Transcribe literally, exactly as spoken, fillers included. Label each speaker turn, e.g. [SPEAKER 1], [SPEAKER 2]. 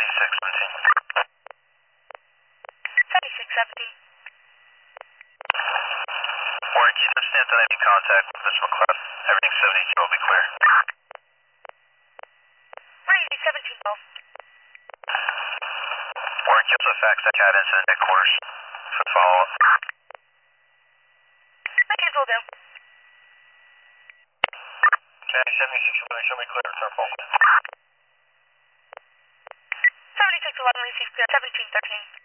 [SPEAKER 1] seventy-six seventeen.
[SPEAKER 2] seventy-six seventeen.
[SPEAKER 1] Warren, keep the stance on any contact with Miss McLeod. Everything seventy-two will be clear.
[SPEAKER 2] Ready, seventeen Golf.
[SPEAKER 1] Warren, keep the facts that cat incident headquarters for the follow-up.
[SPEAKER 2] Lincoln will do.
[SPEAKER 1] Okay, seventy-six eleven, show me clear, return phone.
[SPEAKER 2] seventy-six eleven, receive clear, seventeen thirteen.